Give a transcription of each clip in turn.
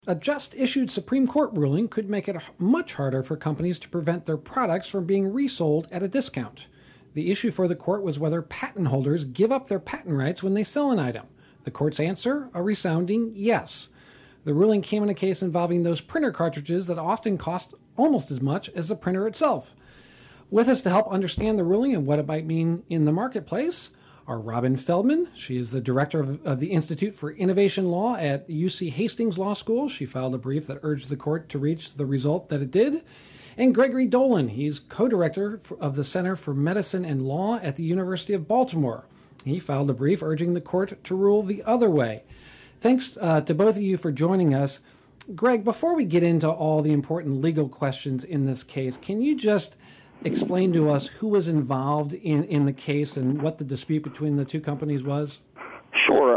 A just-issued Supreme Court ruling could make it much harder for companies to prevent their products from being resold at a discount. The issue for the court was whether patent holders give up their patent rights when they sell an item. The court's answer, a resounding yes. The ruling came in a case involving those printer cartridges that often cost almost as much as the printer itself. With us to help understand the ruling and what it might mean in the marketplace are Robin Feldman. She is the director of the Institute for Innovation Law at UC Hastings Law School. She filed a brief that urged the court to reach the result that it did. And Gregory Dolan. He's co-director of the Center for Medicine and Law at the University of Baltimore. He filed a brief urging the court to rule the other way. Thanks to both of you for joining us. Greg, before we get into all the important legal questions in this case, can you just explain to us who was involved in the case and what the dispute between the two companies was? Sure.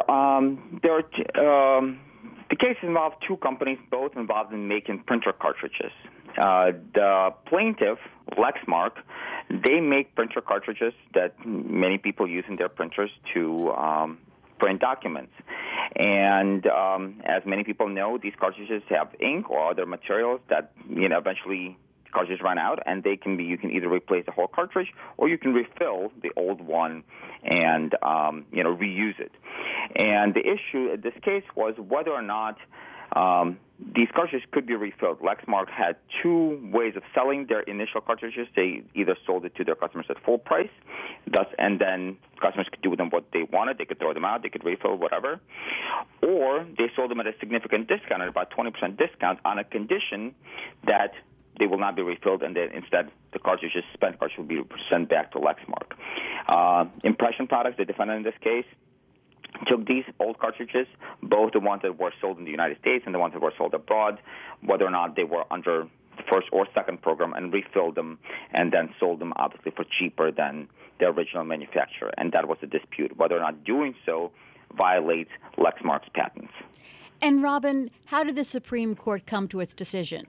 The case involved two companies, both involved in making printer cartridges. The plaintiff, Lexmark, they make printer cartridges that many people use in their printers to print documents. And as many people know, these cartridges have ink or other materials that eventually cartridges run out, and you can either replace the whole cartridge or you can refill the old one and reuse it. And the issue in this case was whether or not these cartridges could be refilled. Lexmark had two ways of selling their initial cartridges. They either sold it to their customers at full price, and then customers could do with them what they wanted. They could throw them out, they could refill, whatever. Or they sold them at a significant discount, at about 20% discount, on a condition that they will not be refilled, and then instead the cartridges, spent cartridges, will be sent back to Lexmark. Impression Products, the defendant in this case, took these old cartridges, both the ones that were sold in the United States and the ones that were sold abroad, whether or not they were under the first or second program, and refilled them and then sold them, obviously, for cheaper than their original manufacturer. And that was the dispute, whether or not doing so violates Lexmark's patents. And, Robin, how did the Supreme Court come to its decision?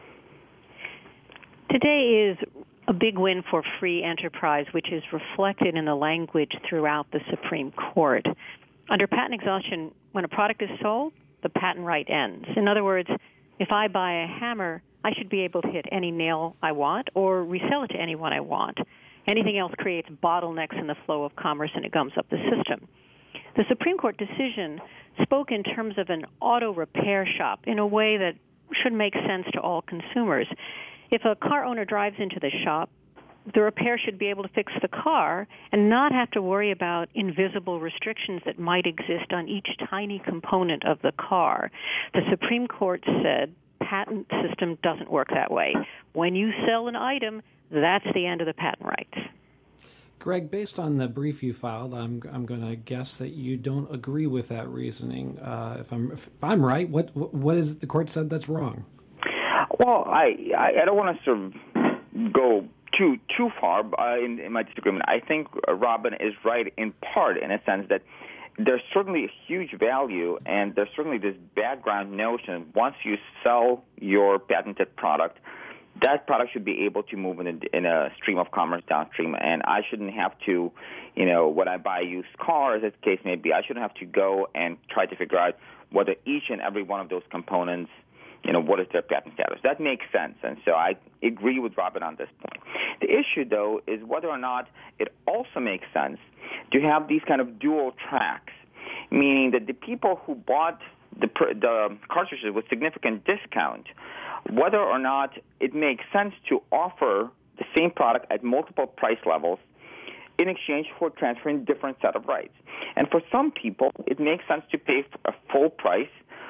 Today is a big win for free enterprise, which is reflected in the language throughout the Supreme Court. Under patent exhaustion, when a product is sold, the patent right ends. In other words, if I buy a hammer, I should be able to hit any nail I want or resell it to anyone I want. Anything else creates bottlenecks in the flow of commerce, and it gums up the system. The Supreme Court decision spoke in terms of an auto repair shop in a way that should make sense to all consumers. If a car owner drives into the shop, the repair should be able to fix the car and not have to worry about invisible restrictions that might exist on each tiny component of the car. The Supreme Court said patent system doesn't work that way. When you sell an item, that's the end of the patent rights. Greg, based on the brief you filed, I'm going to guess that you don't agree with that reasoning. If I'm right, what is it the court said that's wrong? Well, I don't want to sort of go too far in my disagreement. I think Robin is right in part, in a sense that there's certainly a huge value, and there's certainly this background notion once you sell your patented product, that product should be able to move in a stream of commerce downstream, and I shouldn't have to, when I buy a used car, as the case may be, I shouldn't have to go and try to figure out whether each and every one of those components, what is their patent status. That makes sense, and so I agree with Robin on this point. The issue, though, is whether or not it also makes sense to have these kind of dual tracks, meaning that the people who bought the cartridges with significant discount, whether or not it makes sense to offer the same product at multiple price levels in exchange for transferring different set of rights. And for some people, it makes sense to pay a full price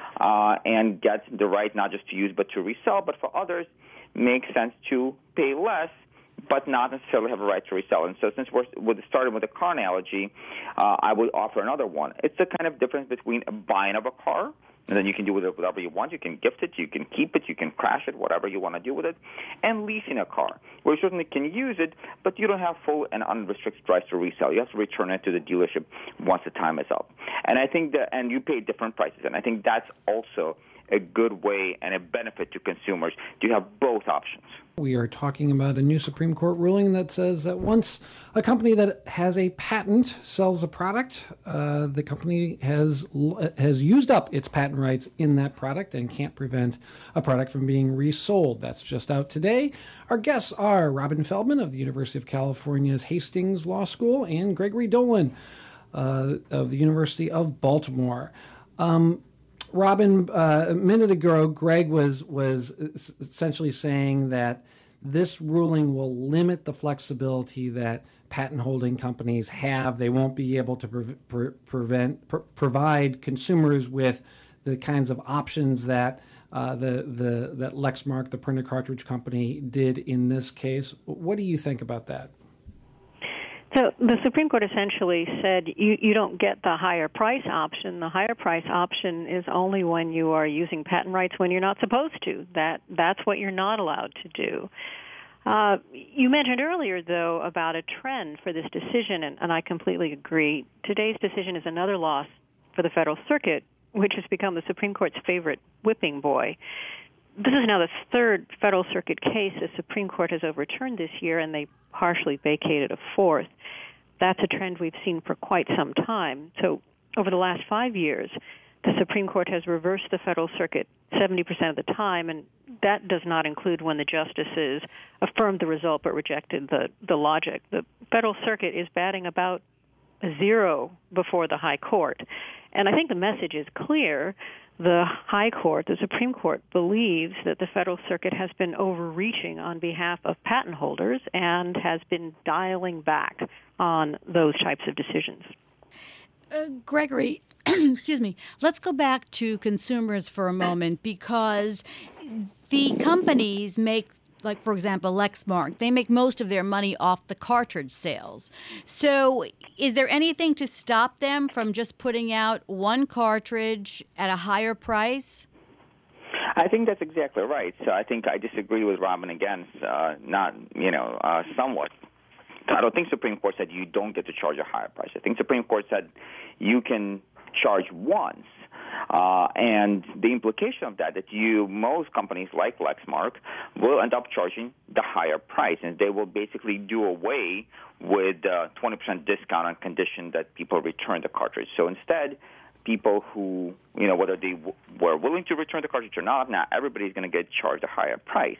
and get the right not just to use but to resell. But for others, it makes sense to pay less but not necessarily have a right to resell. And so since we're starting with a car analogy, I would offer another one. It's the kind of difference between a buying of a car, and then you can do with it whatever you want. You can gift it, you can keep it, you can crash it, whatever you want to do with it, and leasing a car, where you certainly can use it, but you don't have full and unrestricted rights to resell. You have to return it to the dealership once the time is up. And I think and you pay different prices, and I think that's also a good way and a benefit to consumers to have both options. We are talking about a new Supreme Court ruling that says that once a company that has a patent sells a product, the company has used up its patent rights in that product and can't prevent a product from being resold. That's just out today. Our guests are Robin Feldman of the University of California's Hastings Law School and Gregory Dolan of the University of Baltimore. Robin, a minute ago, Greg was essentially saying that this ruling will limit the flexibility that patent holding companies have. They won't be able to provide consumers with the kinds of options that that Lexmark, the printer cartridge company, did in this case. What do you think about that? So the Supreme Court essentially said you don't get the higher price option. The higher price option is only when you are using patent rights when you're not supposed to. That's what you're not allowed to do. You mentioned earlier, though, about a trend for this decision, and I completely agree. Today's decision is another loss for the Federal Circuit, which has become the Supreme Court's favorite whipping boy. This is now the third Federal Circuit case the Supreme Court has overturned this year, and they partially vacated a fourth. That's a trend we've seen for quite some time. So over the last 5 years, the Supreme Court has reversed the Federal Circuit 70% of the time, and that does not include when the justices affirmed the result but rejected the logic. The Federal Circuit is batting about a zero before the High Court. And I think the message is clear. The High Court, the Supreme Court, believes that the Federal Circuit has been overreaching on behalf of patent holders and has been dialing back on those types of decisions. Gregory, excuse me, let's go back to consumers for a moment, because the companies make, like, for example, Lexmark, they make most of their money off the cartridge sales. So is there anything to stop them from just putting out one cartridge at a higher price? I think that's exactly right. So I think I disagree with Robin again, somewhat. I don't think Supreme Court said you don't get to charge a higher price. I think Supreme Court said you can charge once. And the implication of that most companies like Lexmark will end up charging the higher price, and they will basically do away with 20% discount on condition that people return the cartridge. So instead, people who, whether they were willing to return the cartridge or not, now everybody's going to get charged a higher price.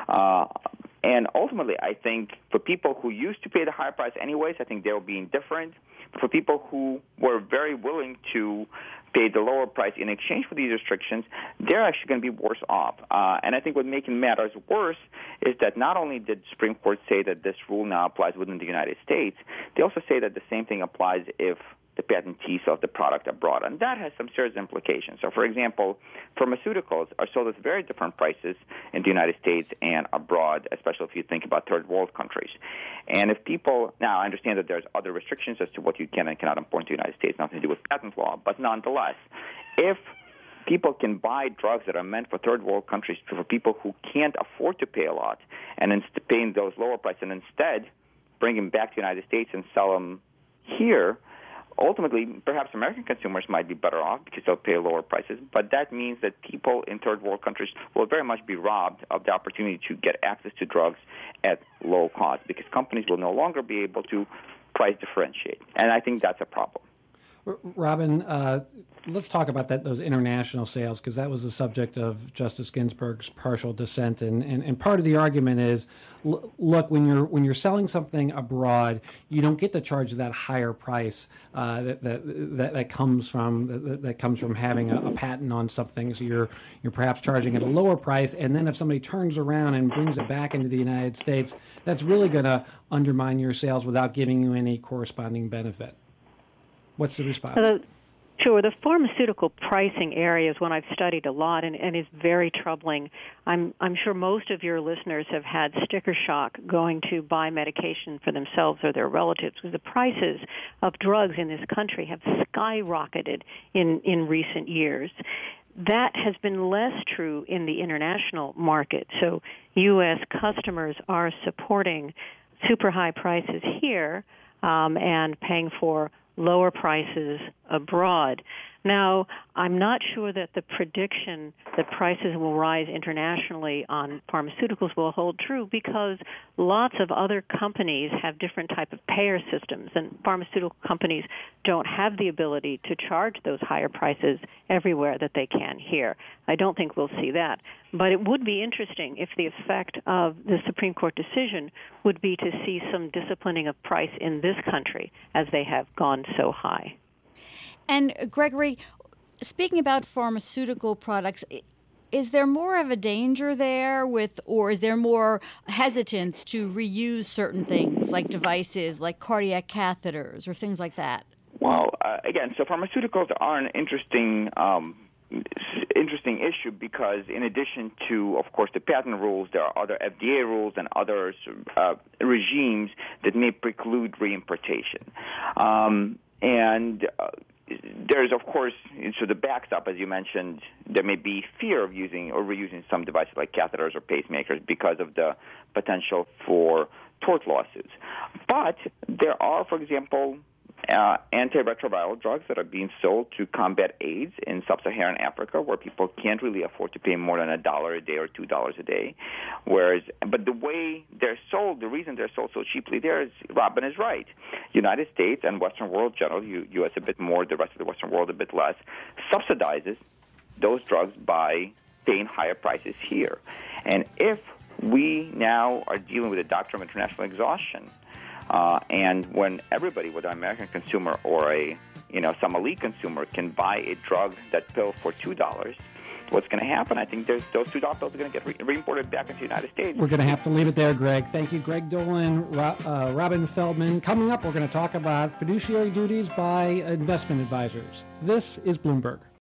And ultimately, I think for people who used to pay the higher price anyways, I think they'll be indifferent. But for people who were very willing to pay the lower price in exchange for these restrictions, they're actually going to be worse off. And I think what making matters worse is that not only did the Supreme Court say that this rule now applies within the United States, they also say that the same thing applies if the patentee sells the product abroad. And that has some serious implications. So, for example, pharmaceuticals are sold at very different prices in the United States and abroad, especially if you think about third world countries. And if people, now I understand that there's other restrictions as to what you can and cannot import to the United States, nothing to do with patent law, but nonetheless, if people can buy drugs that are meant for third world countries for people who can't afford to pay a lot and instead paying those lower prices and instead bring them back to the United States and sell them here, ultimately, perhaps American consumers might be better off because they'll pay lower prices, but that means that people in third world countries will very much be robbed of the opportunity to get access to drugs at low cost because companies will no longer be able to price differentiate. And I think that's a problem. Robin, let's talk about those international sales, because that was the subject of Justice Ginsburg's partial dissent, and part of the argument is, look, when you're selling something abroad, you don't get to charge that higher price that comes from having a patent on something. So you're perhaps charging at a lower price, and then if somebody turns around and brings it back into the United States, that's really going to undermine your sales without giving you any corresponding benefit. What's the response? Sure. The pharmaceutical pricing area is one I've studied a lot and is very troubling. I'm sure most of your listeners have had sticker shock going to buy medication for themselves or their relatives, because the prices of drugs in this country have skyrocketed in recent years. That has been less true in the international market. So U.S. customers are supporting super high prices here and paying for lower prices abroad. Now, I'm not sure that the prediction that prices will rise internationally on pharmaceuticals will hold true because lots of other companies have different type of payer systems, and pharmaceutical companies don't have the ability to charge those higher prices everywhere that they can here. I don't think we'll see that. But it would be interesting if the effect of the Supreme Court decision would be to see some disciplining of price in this country as they have gone so high. And Gregory, speaking about pharmaceutical products, is there more of a danger there or is there more hesitance to reuse certain things like devices, like cardiac catheters or things like that? Well, again, so pharmaceuticals are an interesting issue because in addition to, of course, the patent rules, there are other FDA rules and other regimes that may preclude reimportation. There's, of course, so the backstop, as you mentioned, there may be fear of using or reusing some devices like catheters or pacemakers because of the potential for tort lawsuits. But there are, for example, antiretroviral drugs that are being sold to combat AIDS in sub-Saharan Africa, where people can't really afford to pay more than $1 a day or $2 a day. But the way they're sold, the reason they're sold so cheaply there is, Robin is right. United States and Western world generally, U.S. a bit more, the rest of the Western world a bit less, subsidizes those drugs by paying higher prices here. And if we now are dealing with a doctrine of international exhaustion, and when everybody, whether an American consumer or some elite consumer, can buy a drug, that pill, for $2, what's going to happen? I think those $2 pills are going to get reimported back into the United States. We're going to have to leave it there, Greg. Thank you, Greg Dolan, Robin Feldman. Coming up, we're going to talk about fiduciary duties by investment advisors. This is Bloomberg.